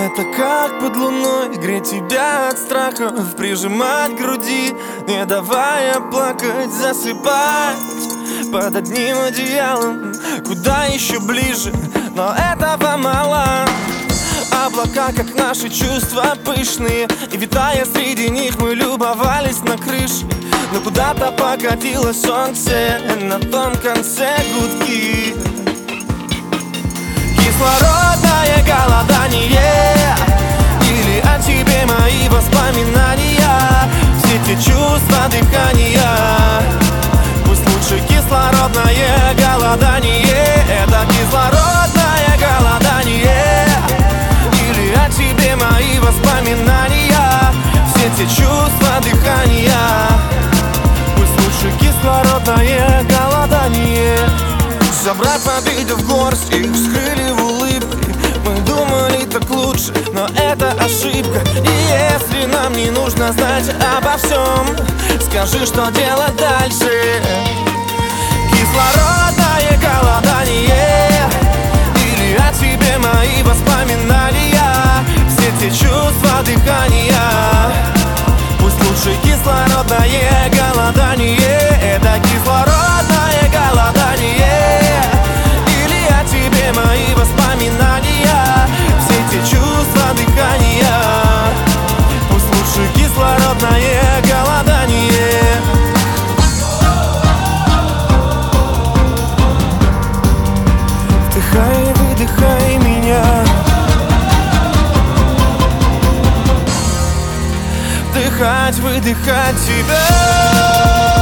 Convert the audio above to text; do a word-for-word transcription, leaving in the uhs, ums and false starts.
Это как под луной греть тебя от страхов, прижимать к груди, не давая плакать, засыпать под одним одеялом, куда еще ближе, но этого мало. Облака, как наши чувства пышные, и витая среди них мы любовались на крыше. Но куда-то покатилось солнце, на том конце гудки. Кислородное голодание, или о тебе мои воспоминания, все те чувства дыхания. Пусть лучше кислородное голодание, это кислородное голодание, или о тебе мои воспоминания, все те чувства дыхания. Пусть лучше кислородное голодание. Собрать победу в горсть, их скрыли в улыбке. Мы думали так лучше, но это ошибка. И если нам не нужно знать обо всем, скажи, что делать дальше. Кислородное голодание, или о тебе мои воспоминания, все те чувства дыхания. Пусть лучше кислородное голодание, это кислородное голодание, или о тебе мои воспоминания, все те чувства дыхания. Пусть лучше кислородное голодание. Вдыхай, выдыхай меня, вдыхать, выдыхать тебя.